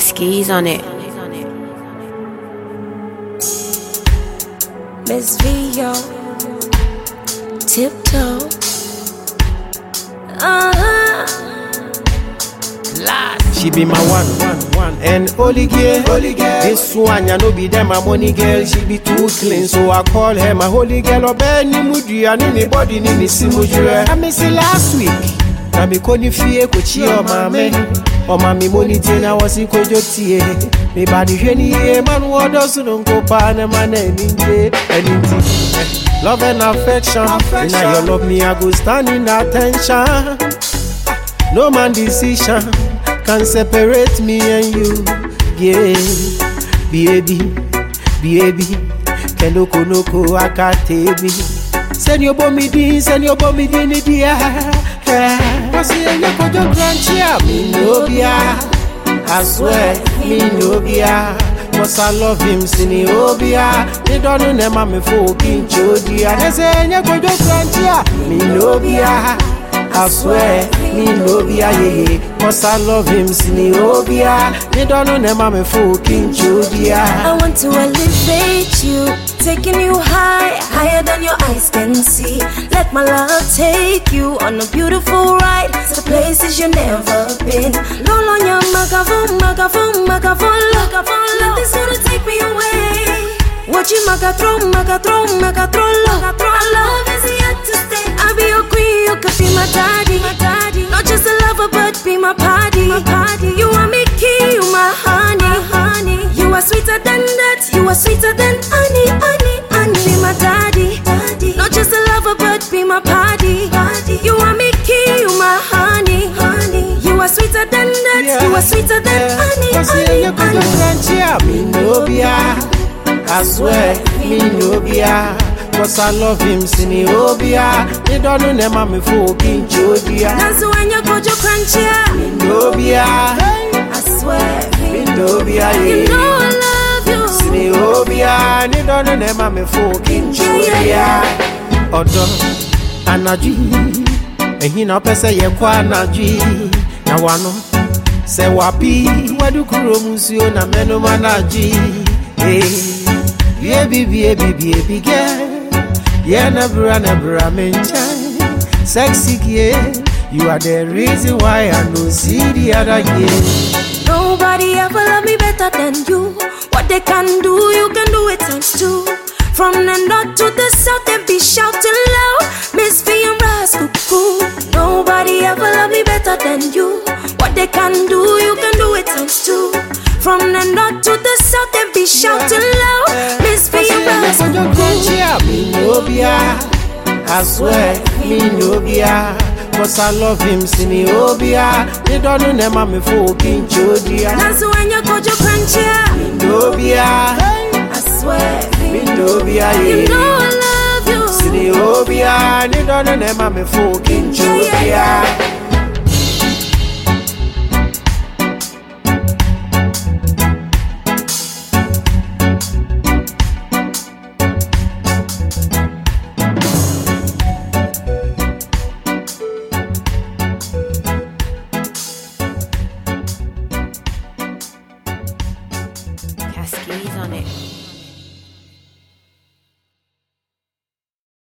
skis on it. Miss Vio, tiptoe. She be my one and only girl. This one ya no be them my money girl. She be too clean, so I call her my holy girl. Obey mudi and anybody ni me simujure. I miss last week. Na me koni fie kochi o mame. O mami money tina wasi kojo tie. Me body hweni ye man wodo sunon ko pa na man anything. Love and affection. Now you love me, I go stand in attention. No man decision can separate me and you. Yeah, baby, kenoko noko akatebi. Send your bomb in the air. I see you put your grandchild. Me no bia, I swear, me no bia. Cause I love him, Sinobia. They don't know them, I'm a fucking Jodia. They say, you put your grandchild. Me no bia, I swear, me no bia, yeah. Cause I love him, Sinobia. They don't know them, I'm a fucking Jodia. I want to elevate you, taking you higher than your eyes can see. Let my love take you on a beautiful ride to places you've never been. Roll on your magavon. Nothing's gonna take me away. Watch you magatron. Our love is yet to stay. I'll be your queen, you could be my daddy. Not just a lover, but be my party. You are me key, you my honey. You are sweeter than that, you are sweeter than honey. Be my daddy. Not just a lover, but be my party. You are me key, you my honey. You are sweeter than that, you are sweeter than honey. Me no bia, I swear, me no bia. Cause I love him, Sinobia. They don't know them, I'm a fucking Jodia. That's when you go to Crunchia. Me no bia, I swear, me no bia, you know I love you. Sinobia, they don't know them, I'm a fucking Jodia. Odo, Anaji, and he no pesa ye kwa Anaji. Na wano, se wapi, wadu kuromusio na meno manaji. Baby girl. Yeah, never mention. Sexy girl, you are the reason why I no see the other girl. Nobody ever love me better than you. What they can do, you can do it times two. From the north to the south, they be shouting loud. Miss V and Ras Cuckoo. Nobody ever love me better than you. What they can do, you can do it times two. From the north to the south, they be shouting loud. Miss V and Ras Cuckoo. Me no bia, I swear, me no bia. Cause I love him, Sinobia. They don't know them, I'm a fucking Jodia. That's when you go to Crunchia. Me no bia, I swear, me no bia, you know I love you. Sinobia. They don't know them, I'm a fucking Jodia.